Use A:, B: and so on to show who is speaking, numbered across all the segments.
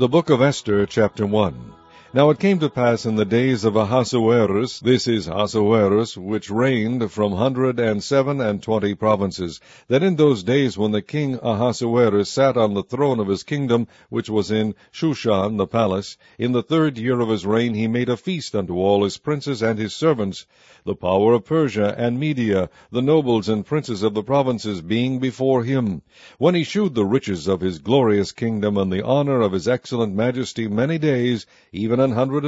A: The Book of Esther, chapter 1. Now it came to pass in the days of Ahasuerus, this is Ahasuerus, which reigned from 127 provinces, that in those days when the king Ahasuerus sat on the throne of his kingdom, which was in Shushan the palace, in the 3rd year of his reign he made a feast unto all his princes and his servants, the power of Persia and Media, the nobles and princes of the provinces being before him, when he shewed the riches of his glorious kingdom and the honor of his excellent majesty many days, even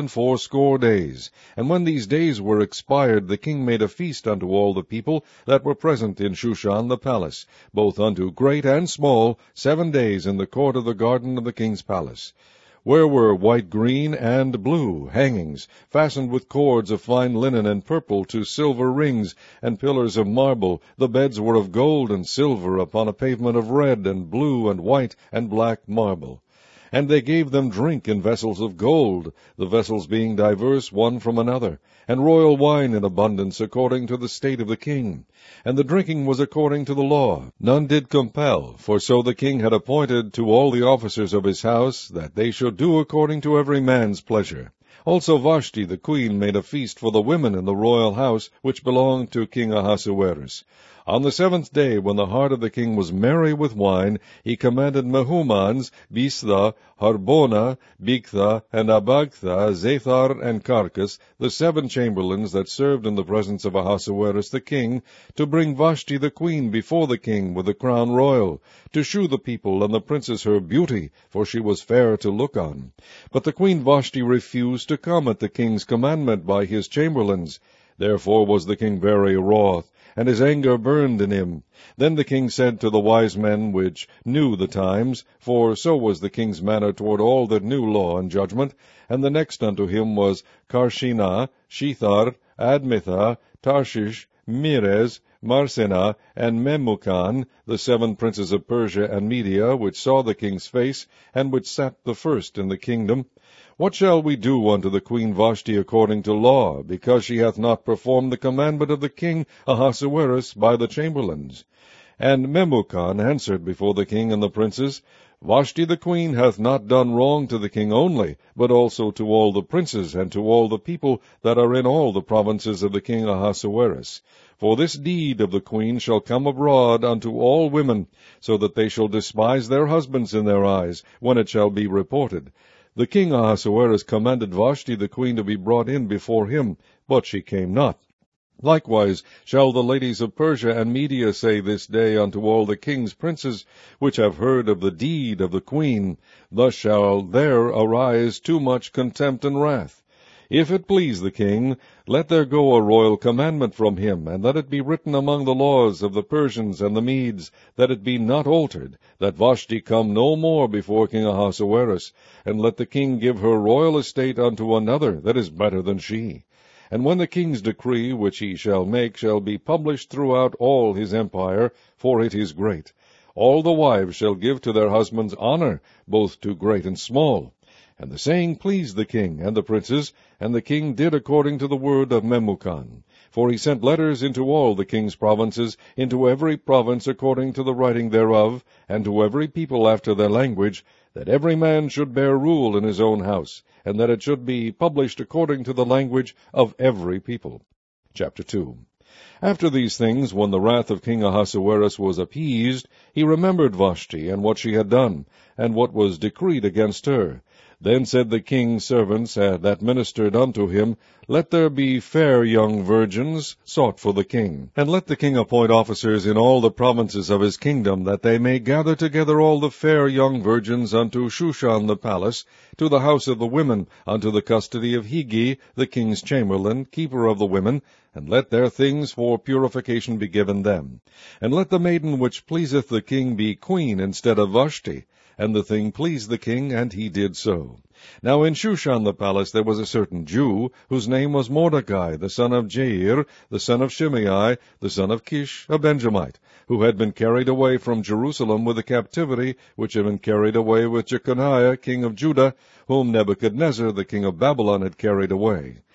A: 180 days. And when these days were expired, the king made a feast unto all the people that were present in Shushan the palace, both unto great and small, 7 days in the court of the garden of the king's palace, where were white, green, and blue hangings, fastened with cords of fine linen and purple to silver rings, and pillars of marble. The beds were of gold and silver, upon a pavement of red, and blue, and white, and black marble. And they gave them drink in vessels of gold, the vessels being diverse one from another, and royal wine in abundance, according to the state of the king. And the drinking was according to the law. None did compel, for so the king had appointed to all the officers of his house, that they should do according to every man's pleasure. Also Vashti the queen made a feast for the women in the royal house, which belonged to King Ahasuerus. On the 7th day, when the heart of the king was merry with wine, he commanded Mehumans, Biztha, Harbona, Bigtha, and Abagtha, Zethar, and Carcas, the 7 chamberlains that served in the presence of Ahasuerus the king, to bring Vashti the queen before the king with the crown royal, to shew the people and the princes her beauty, for she was fair to look on. But the queen Vashti refused to come at the king's commandment by his chamberlains. Therefore was the king very wroth, and his anger burned in him. Then the king said to the wise men which knew the times, for so was the king's manner toward all that knew law and judgment, and the next unto him was Karshina, Shethar, Admitha, Tarshish, Meres, Marsena, and Memucan, the 7 princes of Persia and Media, which saw the king's face, and which sat the first in the kingdom. What shall we do unto the queen Vashti according to law, because she hath not performed the commandment of the king Ahasuerus by the chamberlains? And Memucan answered before the king and the princes, Vashti the queen hath not done wrong to the king only, but also to all the princes, and to all the people that are in all the provinces of the king Ahasuerus. For this deed of the queen shall come abroad unto all women, so that they shall despise their husbands in their eyes, when it shall be reported. The king Ahasuerus commanded Vashti the queen to be brought in before him, but she came not. Likewise shall the ladies of Persia and Media say this day unto all the king's princes, which have heard of the deed of the queen, thus shall there arise too much contempt and wrath. If it please the king, let there go a royal commandment from him, and let it be written among the laws of the Persians and the Medes, that it be not altered, that Vashti come no more before King Ahasuerus, and let the king give her royal estate unto another that is better than she. And when the king's decree which he shall make shall be published throughout all his empire, for it is great, all the wives shall give to their husbands honor, both to great and small. And the saying pleased the king and the princes, and the king did according to the word of Memucan. For he sent letters into all the king's provinces, into every province according to the writing thereof, and to every people after their language, that every man should bear rule in his own house, and that it should be published according to the language of every people. Chapter 2. After these things, when the wrath of King Ahasuerus was appeased, he remembered Vashti, and what she had done, and what was decreed against her. Then said the king's servants that ministered unto him, Let there be fair young virgins sought for the king, and let the king appoint officers in all the provinces of his kingdom, that they may gather together all the fair young virgins unto Shushan the palace, to the house of the women, unto the custody of Higi, the king's chamberlain, keeper of the women, and let their things for purification be given them. And let the maiden which pleaseth the king be queen instead of Vashti. And the thing pleased the king, and he did so. Now in Shushan the palace there was a certain Jew, whose name was Mordecai, the son of Jair, the son of Shimei, the son of Kish, a Benjamite, who had been carried away from Jerusalem with the captivity, which had been carried away with Jeconiah, king of Judah, whom Nebuchadnezzar, the king of Babylon, had carried away.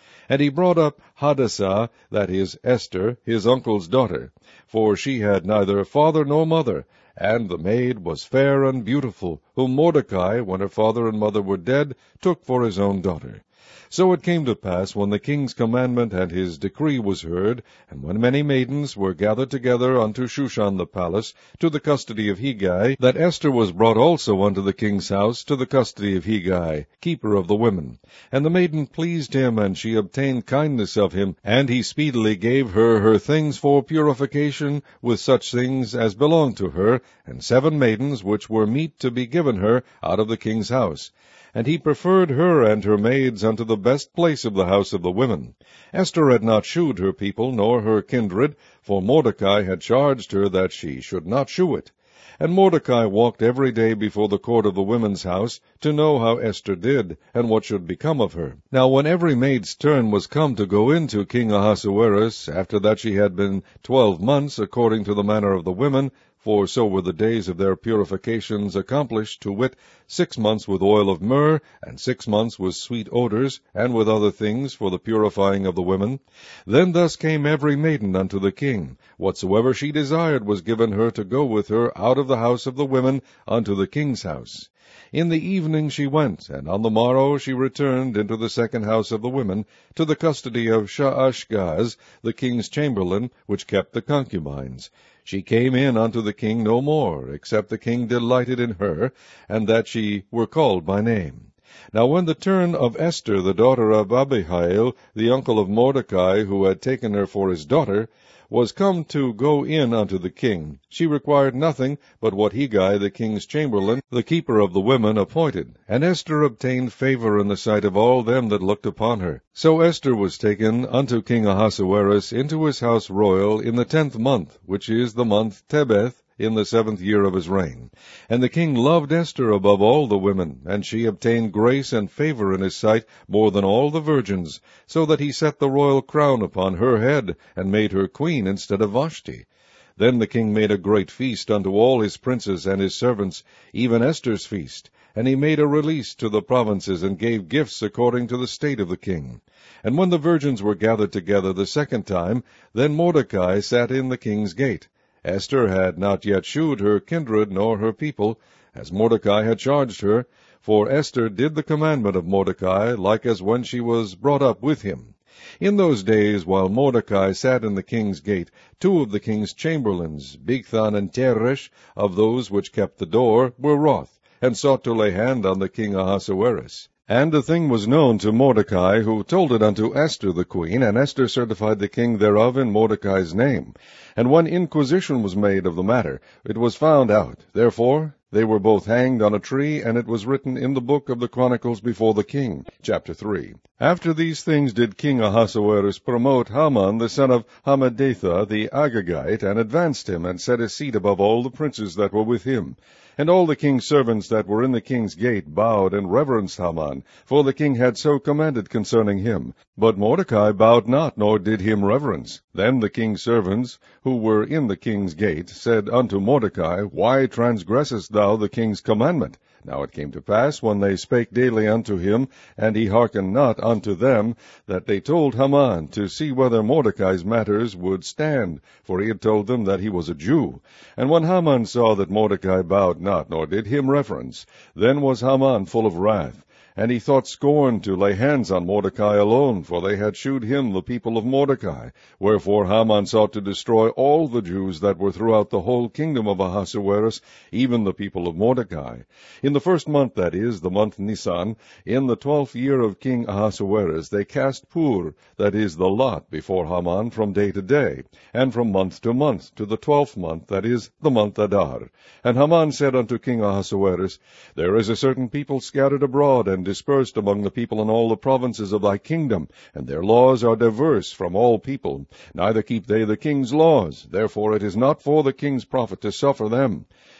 A: And he brought up Hadassah, that is, Esther, his uncle's daughter, for she had neither father nor mother, and the maid was fair and beautiful, whom Mordecai, when her father and mother were dead, took for his own daughter. So it came to pass, when the king's commandment and his decree was heard, and when many maidens were gathered together unto Shushan the palace, to the custody of Hegai, that Esther was brought also unto the king's house, to the custody of Hegai, keeper of the women. And the maiden pleased him, and she obtained kindness of him, and he speedily gave her her things for purification, with such things as belonged to her, and 7 maidens which were meet to be given her out of the king's house. And he preferred her and her maids unto the best place of the house of the women. Esther had not shewed her people, nor her kindred, for Mordecai had charged her that she should not shew it. And Mordecai walked every day before the court of the women's house, to know how Esther did, and what should become of her. Now when every maid's turn was come to go in to King Ahasuerus, after that she had been 12 months, according to the manner of the women, for so were the days of their purifications accomplished, to wit, 6 months with oil of myrrh, and 6 months with sweet odors, and with other things for the purifying of the women. Then thus came every maiden unto the king. Whatsoever she desired was given her to go with her out of the house of the women unto the king's house. In the evening she went, and on the morrow she returned into the second house of the women, to the custody of Shaashgaz, the king's chamberlain, which kept the concubines. She came in unto the king no more, except the king delighted in her, and that she were called by name. Now when the turn of Esther, the daughter of Abihail, the uncle of Mordecai, who had taken her for his daughter, was come to go in unto the king, she required nothing but what Hegai, the king's chamberlain, the keeper of the women, appointed. And Esther obtained favor in the sight of all them that looked upon her. So Esther was taken unto King Ahasuerus into his house royal in the 10th month, which is the month Tebeth, in the 7th year of his reign. And the king loved Esther above all the women, and she obtained grace and favor in his sight more than all the virgins, so that he set the royal crown upon her head, and made her queen instead of Vashti. Then the king made a great feast unto all his princes and his servants, even Esther's feast, and he made a release to the provinces, and gave gifts according to the state of the king. And when the virgins were gathered together the second time, then Mordecai sat in the king's gate. Esther had not yet shewed her kindred nor her people, as Mordecai had charged her, for Esther did the commandment of Mordecai, like as when she was brought up with him. In those days, while Mordecai sat in the king's gate, 2 of the king's chamberlains, Bigthan and Teresh, of those which kept the door, were wroth, and sought to lay hand on the king Ahasuerus. And the thing was known to Mordecai, who told it unto Esther the queen, and Esther certified the king thereof in Mordecai's name. And when inquisition was made of the matter, it was found out. Therefore they were both hanged on a tree, and it was written in the book of the Chronicles before the king. Chapter 3. After these things did King Ahasuerus promote Haman the son of Hammedatha the Agagite, and advanced him, and set his seat above all the princes that were with him. And all the king's servants that were in the king's gate bowed and reverenced Haman, for the king had so commanded concerning him. But Mordecai bowed not, nor did him reverence. Then the king's servants, who were in the king's gate, said unto Mordecai, Why transgressest thou the king's commandment? Now it came to pass, when they spake daily unto him, and he hearkened not unto them, that they told Haman to see whether Mordecai's matters would stand, for he had told them that he was a Jew. And when Haman saw that Mordecai bowed not, nor did him reverence, then was Haman full of wrath. And he thought scorn to lay hands on Mordecai alone, for they had shewed him the people of Mordecai. Wherefore Haman sought to destroy all the Jews that were throughout the whole kingdom of Ahasuerus, even the people of Mordecai. In the 1st month, that is, the month Nisan, in the 12th year of King Ahasuerus, they cast pur, that is, the lot, before Haman from day to day, and from month to month, to the 12th month, that is, the month Adar. And Haman said unto King Ahasuerus, There is a certain people scattered abroad, and dispersed among the people in all the provinces of thy kingdom, and their laws are diverse from all people, neither keep they the king's laws. Therefore it is not for the king's profit to suffer them.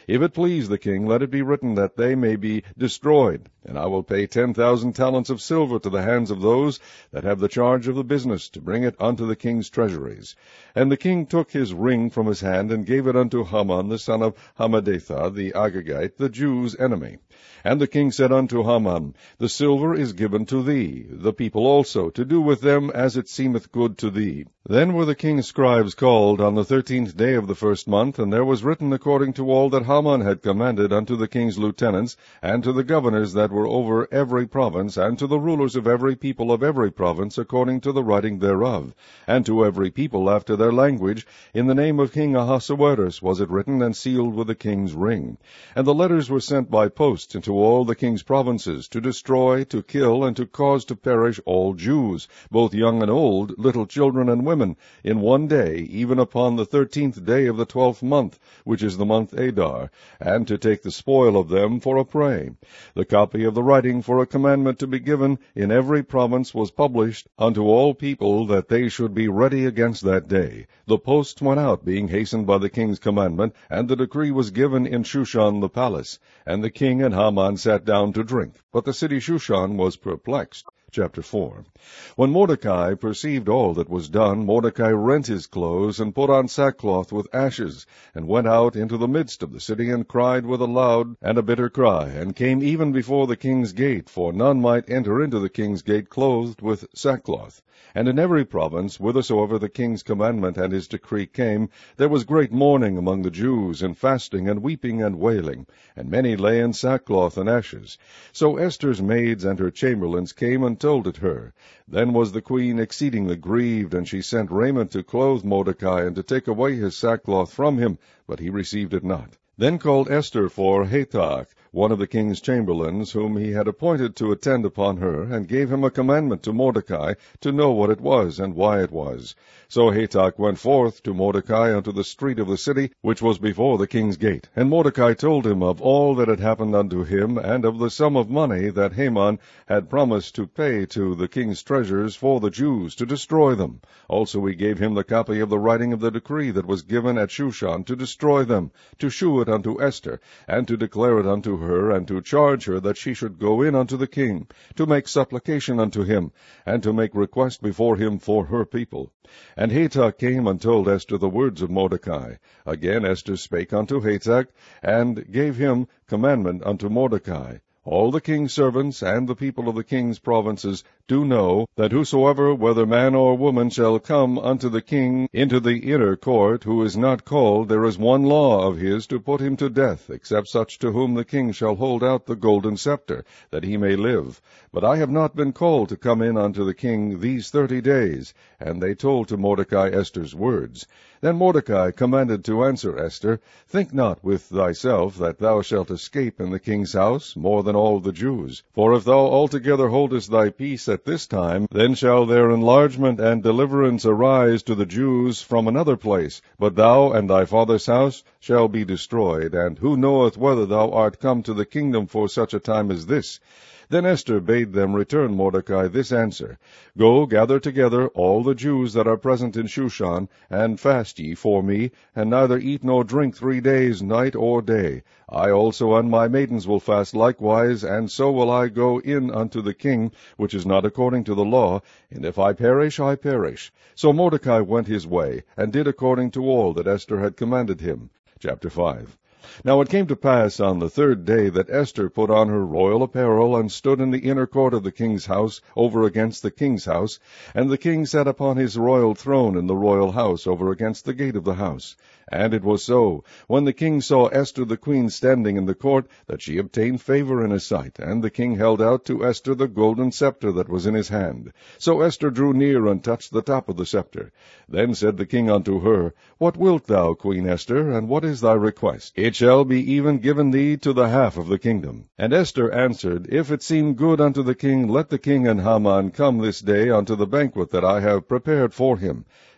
A: If it please the king, let it be written that they may be destroyed, and I will pay 10,000 talents of silver to the hands of those that have the charge of the business, to bring it unto the king's treasuries. And the king took his ring from his hand, and gave it unto Haman the son of Hammedatha the Agagite, the Jews' enemy. And the king said unto Haman, The silver is given to thee, the people also, to do with them as it seemeth good to thee. Then were the king's scribes called on the 13th day of the first month, and there was written according to all that Haman had commanded unto the king's lieutenants, and to the governors that were over every province, and to the rulers of every people of every province, according to the writing thereof, and to every people after their language, in the name of King Ahasuerus was it written, and sealed with the king's ring. And the letters were sent by post into all the king's provinces, to destroy, to kill, and to cause to perish all Jews, both young and old, little children and women, in one day, even upon the 13th day of the 12th month, which is the month Adar, and to take the spoil of them for a prey. The copy of the writing for a commandment to be given in every province was published unto all people, that they should be ready against that day. The posts went out, being hastened by the king's commandment, and the decree was given in Shushan the palace. And the king and Haman sat down to drink, but the city Shushan was perplexed. Chapter 4. When Mordecai perceived all that was done, Mordecai rent his clothes, and put on sackcloth with ashes, and went out into the midst of the city, and cried with a loud and a bitter cry, and came even before the king's gate, for none might enter into the king's gate clothed with sackcloth. And in every province, whithersoever the king's commandment and his decree came, there was great mourning among the Jews, and fasting, and weeping, and wailing, and many lay in sackcloth and ashes. So Esther's maids and her chamberlains came and told it her. Then was the queen exceedingly grieved, and she sent raiment to clothe Mordecai, and to take away his sackcloth from him, but he received it not. Then called Esther for Hathach, one of the king's chamberlains, whom he had appointed to attend upon her, and gave him a commandment to Mordecai, to know what it was, and why it was. So Hathach went forth to Mordecai unto the street of the city, which was before the king's gate. And Mordecai told him of all that had happened unto him, and of the sum of money that Haman had promised to pay to the king's treasures for the Jews, to destroy them. Also he gave him the copy of the writing of the decree that was given at Shushan to destroy them, to shew it unto Esther, and to declare it unto her, and to charge her that she should go in unto the king, to make supplication unto him, and to make request before him for her people. And Hathach came and told Esther the words of Mordecai. Again Esther spake unto Hathach, and gave him commandment unto Mordecai. All the king's servants and the people of the king's provinces do know that whosoever, whether man or woman, shall come unto the king into the inner court, who is not called, there is one law of his to put him to death, except such to whom the king shall hold out the golden scepter, that he may live. But I have not been called to come in unto the king these 30 days. And they told to Mordecai Esther's words. Then Mordecai commanded to answer Esther, Think not with thyself that thou shalt escape in the king's house more than all the Jews. For if thou altogether holdest thy peace at this time, then shall their enlargement and deliverance arise to the Jews from another place. But thou and thy father's house shall be destroyed, and who knoweth whether thou art come to the kingdom for such a time as this? Then Esther bade them return Mordecai this answer, Go, gather together all the Jews that are present in Shushan, and fast ye for me, and neither eat nor drink 3 days, night or day. I also and my maidens will fast likewise, and so will I go in unto the king, which is not according to the law, and if I perish, I perish. So Mordecai went his way, and did according to all that Esther had commanded him. Chapter 5. Now it came to pass on the 3rd day that Esther put on her royal apparel, and stood in the inner court of the king's house, over against the king's house. And the king sat upon his royal throne in the royal house, over against the gate of the house. And it was so, when the king saw Esther the queen standing in the court, that she obtained favor in his sight, and the king held out to Esther the golden scepter that was in his hand. So Esther drew near, and touched the top of the scepter. Then said the king unto her, What wilt thou, Queen Esther, and what is thy request? It shall be even given thee to the half of the kingdom. And Esther answered, If it seem good unto the king, let the king and Haman come this day unto the banquet that I have prepared for him.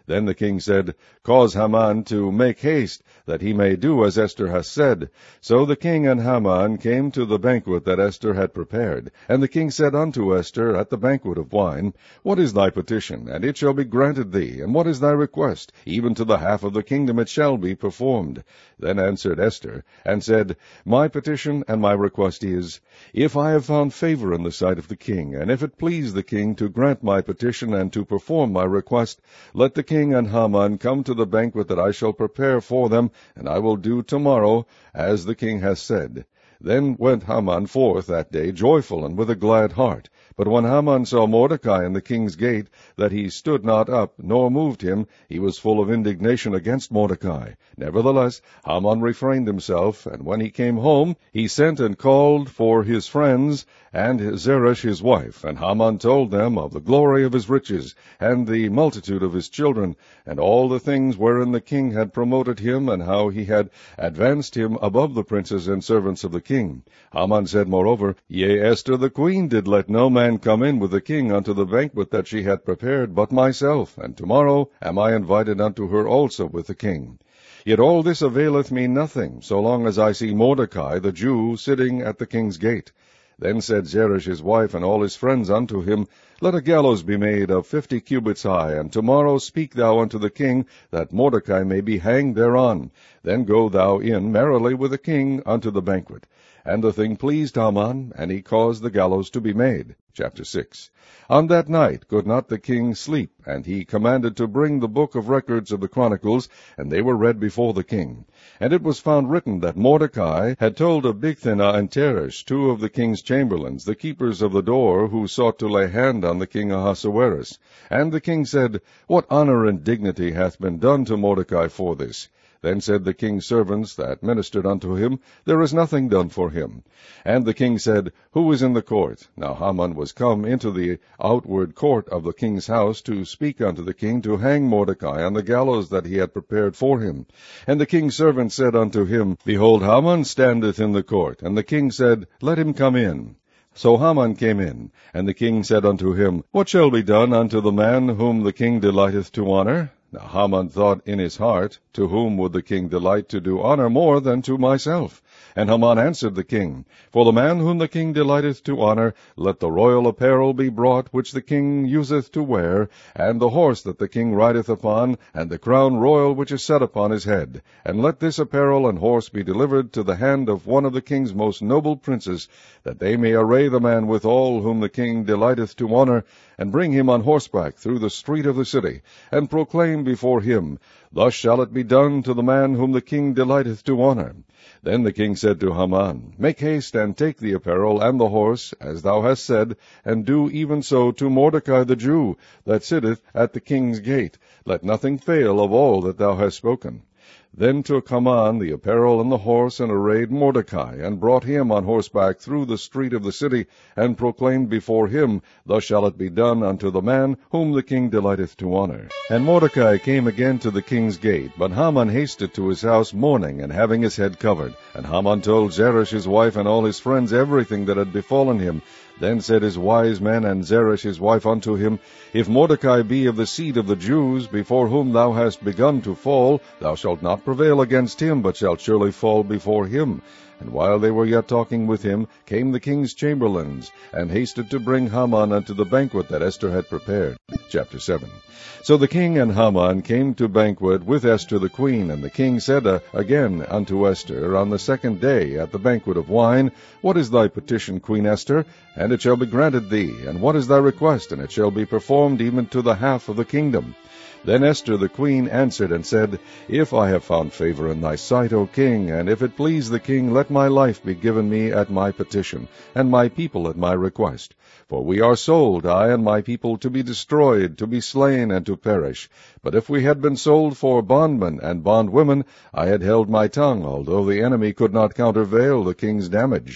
A: Then the king said, Cause Haman to make haste, that he may do as Esther has said. So the king and Haman came to the banquet that Esther had prepared. And the king said unto Esther at the banquet of wine, What is thy petition? And it shall be granted thee. And what is thy request? Even to the half of the kingdom it shall be performed. Then answered Esther, and said, My petition and my request is, if I have found favor in the sight of the king, and if it please the king to grant my petition and to perform my request, let the king and Haman come to the banquet that I shall prepare for them, and I will do tomorrow as the king has said. Then went Haman forth that day joyful and with a glad heart. But when Haman saw Mordecai in the king's gate, that he stood not up, nor moved him, he was full of indignation against Mordecai. Nevertheless, Haman refrained himself, and when he came home, he sent and called for his friends and Zeresh his wife. And Haman told them of the glory of his riches, and the multitude of his children, and all the things wherein the king had promoted him, and how he had advanced him above the princes and servants of the king. Haman said moreover, Yea, Esther the queen did let no man come in with the king unto the banquet that she had prepared but myself, and tomorrow am I invited unto her also with the king. Yet all this availeth me nothing, so long as I see Mordecai the Jew sitting at the king's gate. Then said Zeresh his wife and all his friends unto him, Let a gallows be made of 50 cubits high, and tomorrow speak thou unto the king, that Mordecai may be hanged thereon. Then go thou in merrily with the king unto the banquet. And the thing pleased Haman, and he caused the gallows to be made. Chapter 6. On that night could not the king sleep, and he commanded to bring the book of records of the Chronicles, and they were read before the king. And it was found written that Mordecai had told of Bigthana and Teresh, two of the king's chamberlains, the keepers of the door, who sought to lay hand on the king Ahasuerus. And the king said, What honor and dignity hath been done to Mordecai for this? Then said the king's servants that ministered unto him, There is nothing done for him. And the king said, Who is in the court? Now Haman was come into the outward court of the king's house to speak unto the king to hang Mordecai on the gallows that he had prepared for him. And the king's servant said unto him, Behold, Haman standeth in the court. And the king said, Let him come in. So Haman came in, and the king said unto him, What shall be done unto the man whom the king delighteth to honor? Now Haman thought in his heart, To whom would the king delight to do honor more than to myself? And Haman answered the king, For the man whom the king delighteth to honor, let the royal apparel be brought which the king useth to wear, and the horse that the king rideth upon, and the crown royal which is set upon his head. And let this apparel and horse be delivered to the hand of one of the king's most noble princes, that they may array the man withal whom the king delighteth to honor, and bring him on horseback through the street of the city, and proclaim before him, Thus shall it be done to the man whom the king delighteth to honor. Then the king said to Haman, Make haste and take the apparel and the horse, as thou hast said, and do even so to Mordecai the Jew, that sitteth at the king's gate. Let nothing fail of all that thou hast spoken. Then took Haman the apparel and the horse, and arrayed Mordecai, and brought him on horseback through the street of the city, and proclaimed before him, Thus shall it be done unto the man whom the king delighteth to honor. And Mordecai came again to the king's gate, but Haman hasted to his house mourning, and having his head covered. And Haman told Zeresh his wife and all his friends everything that had befallen him. Then said his wise men and Zeresh his wife unto him, If Mordecai be of the seed of the Jews, before whom thou hast begun to fall, thou shalt not prevail against him, but shalt surely fall before him. And while they were yet talking with him, came the king's chamberlains, and hasted to bring Haman unto the banquet that Esther had prepared. Chapter 7. So the king and Haman came to banquet with Esther the queen, and the king said again unto Esther on the second day at the banquet of wine, What is thy petition, Queen Esther? And it shall be granted thee. And what is thy request? And it shall be performed even to the half of the kingdom. Then Esther the queen answered and said, If I have found favor in thy sight, O king, and if it please the king, let my life be given me at my petition, and my people at my request. For we are sold, I and my people, to be destroyed, to be slain, and to perish. But if we had been sold for bondmen and bondwomen, I had held my tongue, although the enemy could not countervail the king's damage.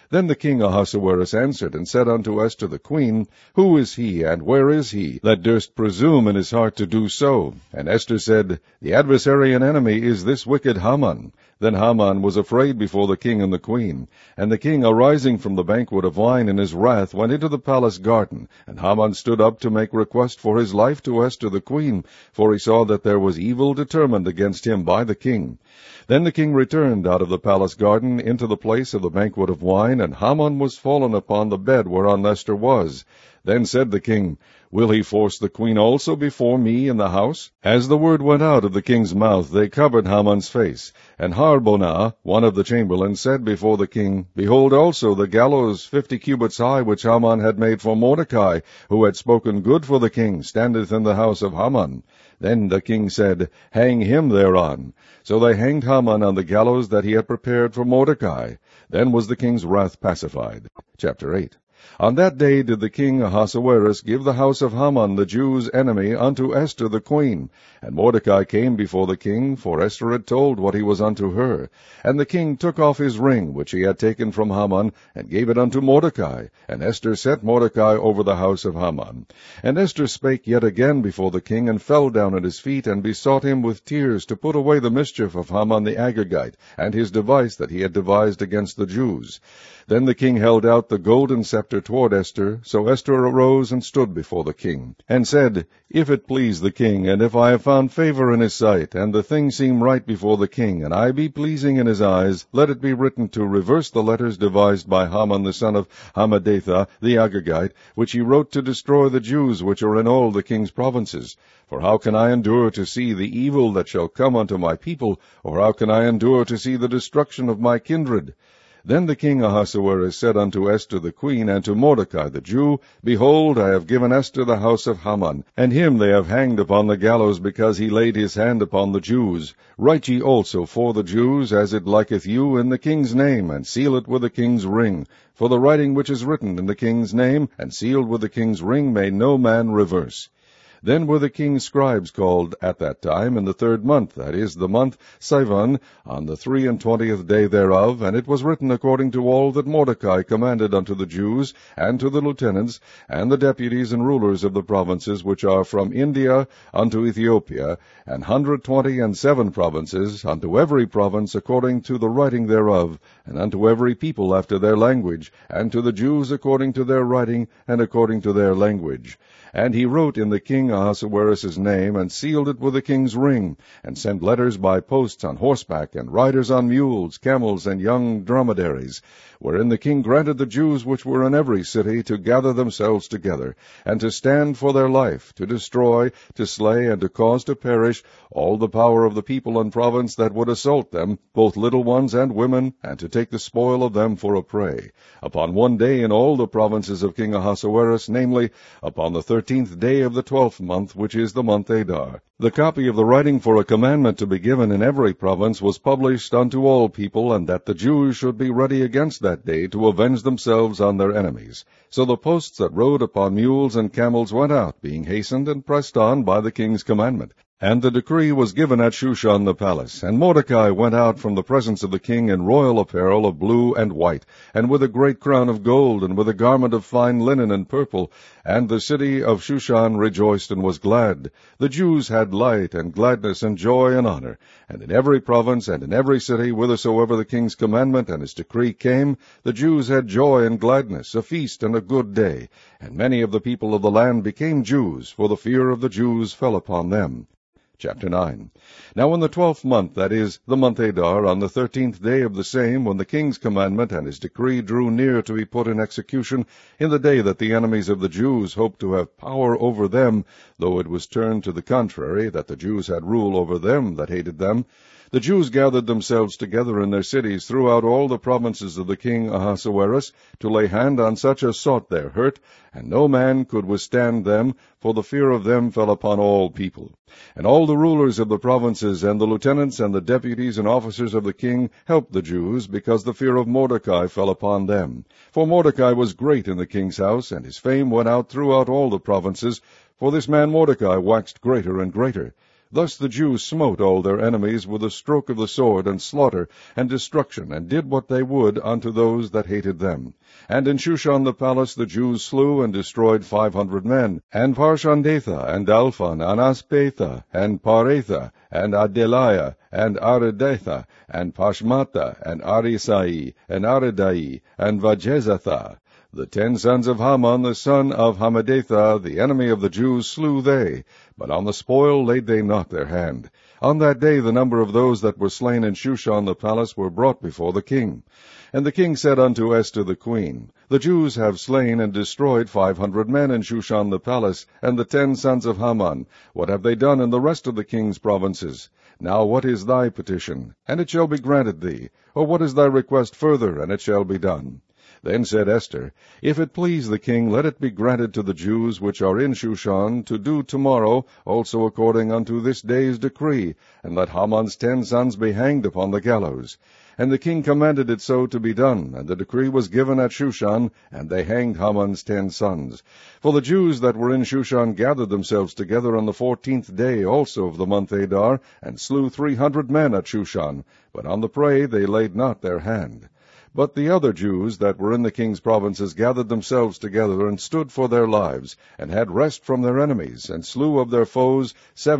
A: Then the king Ahasuerus answered and said unto Esther the queen, Who is he, and where is he, that durst presume in his heart to do so? And Esther said, The adversary and enemy is this wicked Haman. Then Haman was afraid before the king and the queen. And the king, arising from the banquet of wine in his wrath, went into the palace garden. And Haman stood up to make request for his life to Esther the queen, for he saw that there was evil determined against him by the king. Then the king returned out of the palace garden into the place of the banquet of wine, and Haman was fallen upon the bed whereon Esther was. Then said the king, Will he force the queen also before me in the house? As the word went out of the king's mouth, they covered Haman's face. And Harbonah, one of the chamberlains, said before the king, Behold also the gallows 50 cubits high, which Haman had made for Mordecai, who had spoken good for the king, standeth in the house of Haman. Then the king said, Hang him thereon. So they hanged Haman on the gallows that he had prepared for Mordecai. Then was the king's wrath pacified. Chapter 8. On that day did the king Ahasuerus give the house of Haman the Jews' enemy unto Esther the queen. And Mordecai came before the king, for Esther had told what he was unto her. And the king took off his ring, which he had taken from Haman, and gave it unto Mordecai. And Esther set Mordecai over the house of Haman. And Esther spake yet again before the king, and fell down at his feet, and besought him with tears to put away the mischief of Haman the Agagite, and his device that he had devised against the Jews. Then the king held out the golden scepter toward Esther. So Esther arose and stood before the king, and said, If it please the king, and if I have found favor in his sight, and the thing seem right before the king, and I be pleasing in his eyes, let it be written to reverse the letters devised by Haman the son of Hammedatha the Agagite, which he wrote to destroy the Jews which are in all the king's provinces. For how can I endure to see the evil that shall come unto my people, or how can I endure to see the destruction of my kindred? Then the king Ahasuerus said unto Esther the queen, and to Mordecai the Jew, Behold, I have given Esther the house of Haman, and him they have hanged upon the gallows, because he laid his hand upon the Jews. Write ye also for the Jews, as it liketh you, in the king's name, and seal it with the king's ring. For the writing which is written in the king's name, and sealed with the king's ring, may no man reverse. Then were the king's scribes called at that time in the 3rd month, that is, the month Sivan, on the 23 day thereof, and it was written according to all that Mordecai commanded unto the Jews, and to the lieutenants, and the deputies and rulers of the provinces which are from India unto Ethiopia, 127 provinces, unto every province according to the writing thereof, and unto every people after their language, and to the Jews according to their writing, and according to their language. And he wrote in the king Ahasuerus' name, and sealed it with the king's ring, and sent letters by posts on horseback, and riders on mules, camels, and young dromedaries, wherein the king granted the Jews which were in every city to gather themselves together, and to stand for their life, to destroy, to slay, and to cause to perish all the power of the people and province that would assault them, both little ones and women, and to take the spoil of them for a prey, upon one day in all the provinces of King Ahasuerus, namely, upon the 13th day of the 12th month, which is the month Adar. The copy of the writing for a commandment to be given in every province was published unto all people, and that the Jews should be ready against that day to avenge themselves on their enemies. So the posts that rode upon mules and camels went out, being hastened and pressed on by the king's commandment. And the decree was given at Shushan the palace. And Mordecai went out from the presence of the king in royal apparel of blue and white, and with a great crown of gold, and with a garment of fine linen and purple. And the city of Shushan rejoiced and was glad. The Jews had light and gladness and joy and honor. And in every province and in every city, whithersoever the king's commandment and his decree came, the Jews had joy and gladness, a feast and a good day. And many of the people of the land became Jews, for the fear of the Jews fell upon them. Chapter 9. Now in the 12th month, that is, the month Adar, on the 13th day of the same, when the king's commandment and his decree drew near to be put in execution, in the day that the enemies of the Jews hoped to have power over them, though it was turned to the contrary, that the Jews had rule over them that hated them, the Jews gathered themselves together in their cities throughout all the provinces of the king Ahasuerus, to lay hand on such as sought their hurt, and no man could withstand them, for the fear of them fell upon all people. And all the rulers of the provinces, and the lieutenants, and the deputies, and officers of the king helped the Jews, because the fear of Mordecai fell upon them. For Mordecai was great in the king's house, and his fame went out throughout all the provinces, for this man Mordecai waxed greater and greater. Thus the Jews smote all their enemies with a stroke of the sword, and slaughter, and destruction, and did what they would unto those that hated them. And in Shushan the palace the Jews slew and destroyed 500 men, and Parshandatha, and Dalphon, and Aspatha, and Paratha, and Adeliah, and Aridatha, and Pashmatha, and Arisai, and Aridai, and Vajezatha. The 10 sons of Haman, the son of Hammedatha, the enemy of the Jews, slew they, but on the spoil laid they not their hand. On that day the number of those that were slain in Shushan the palace were brought before the king. And the king said unto Esther the queen, The Jews have slain and destroyed 500 men in Shushan the palace, and the 10 sons of Haman. What have they done in the rest of the king's provinces? Now what is thy petition? And it shall be granted thee. Or what is thy request further? And it shall be done. Then said Esther, If it please the king, let it be granted to the Jews which are in Shushan to do tomorrow also according unto this day's decree, and let Haman's 10 sons be hanged upon the gallows. And the king commanded it so to be done, and the decree was given at Shushan, and they hanged Haman's 10 sons. For the Jews that were in Shushan gathered themselves together on the 14th day also of the month Adar, and slew 300 men at Shushan, but on the prey they laid not their hand. But the other Jews that were in the king's provinces gathered themselves together, and stood for their lives, and had rest from their enemies, and slew of their foes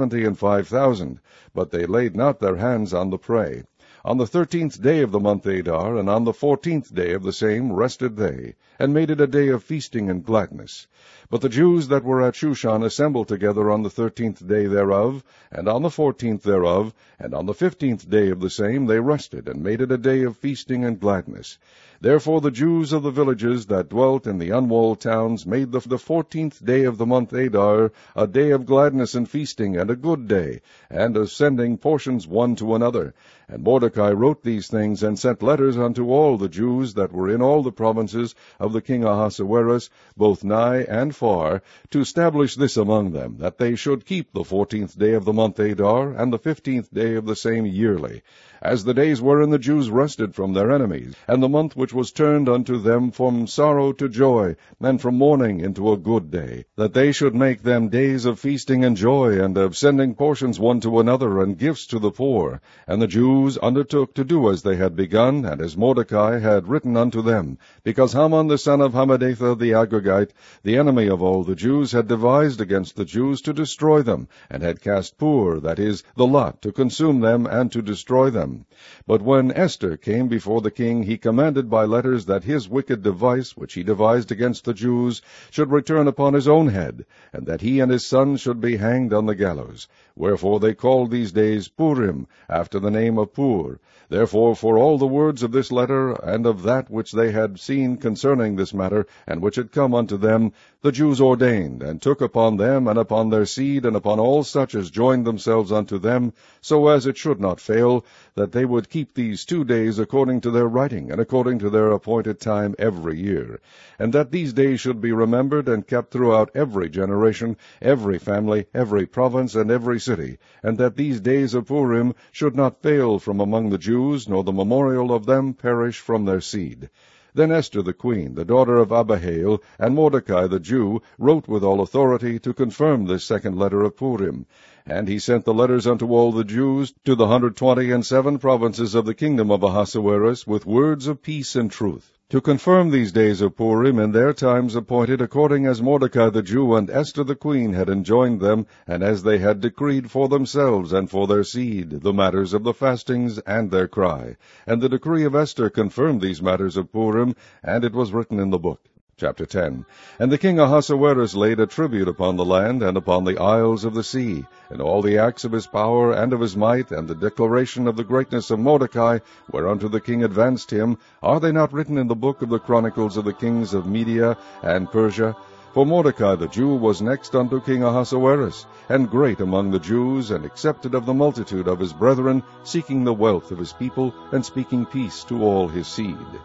A: 75,000, but they laid not their hands on the prey. On the 13th day of the month Adar, and on the 14th day of the same, rested they, and made it a day of feasting and gladness. But the Jews that were at Shushan assembled together on the 13th day thereof, and on the 14th thereof, and on the 15th day of the same they rested, and made it a day of feasting and gladness. Therefore the Jews of the villages that dwelt in the unwalled towns made the 14th day of the month Adar a day of gladness and feasting, and a good day, and of sending portions one to another. And Mordecai wrote these things, and sent letters unto all the Jews that were in all the provinces of the king Ahasuerus, both nigh and far, to establish this among them, that they should keep the 14th day of the month Adar, and the 15th day of the same yearly, as the days wherein the Jews rested from their enemies, and the month which was turned unto them from sorrow to joy, and from mourning into a good day, that they should make them days of feasting and joy, and of sending portions one to another, and gifts to the poor. And the Jews undertook to do as they had begun, and as Mordecai had written unto them, because Haman the son of Hammedatha the Agagite, the enemy of all the Jews, had devised against the Jews to destroy them, and had cast Pur, that is, the lot, to consume them and to destroy them. But when Esther came before the king, he commanded by letters that his wicked device, which he devised against the Jews, should return upon his own head, and that he and his sons should be hanged on the gallows. Wherefore they called these days Purim, after the name of Pur. Therefore for all the words of this letter, and of that which they had seen concerning this matter, and which had come unto them, the Jews ordained, and took upon them, and upon their seed, and upon all such as joined themselves unto them, so as it should not fail, that they would keep these 2 days according to their writing, and according to their appointed time every year, and that these days should be remembered and kept throughout every generation, every family, every province, and every city, and that these days of Purim should not fail from among the Jews, nor the memorial of them perish from their seed. Then Esther the queen, the daughter of Abihail, and Mordecai the Jew, wrote with all authority to confirm this second letter of Purim. And he sent the letters unto all the Jews to the 127 provinces of the kingdom of Ahasuerus, with words of peace and truth, to confirm these days of Purim in their times appointed, according as Mordecai the Jew and Esther the queen had enjoined them, and as they had decreed for themselves and for their seed, the matters of the fastings and their cry. And the decree of Esther confirmed these matters of Purim, and it was written in the book. Chapter 10. And the king Ahasuerus laid a tribute upon the land and upon the isles of the sea, and all the acts of his power and of his might, and the declaration of the greatness of Mordecai, whereunto the king advanced him, are they not written in the book of the chronicles of the kings of Media and Persia? For Mordecai the Jew was next unto King Ahasuerus, and great among the Jews, and accepted of the multitude of his brethren, seeking the wealth of his people, and speaking peace to all his seed.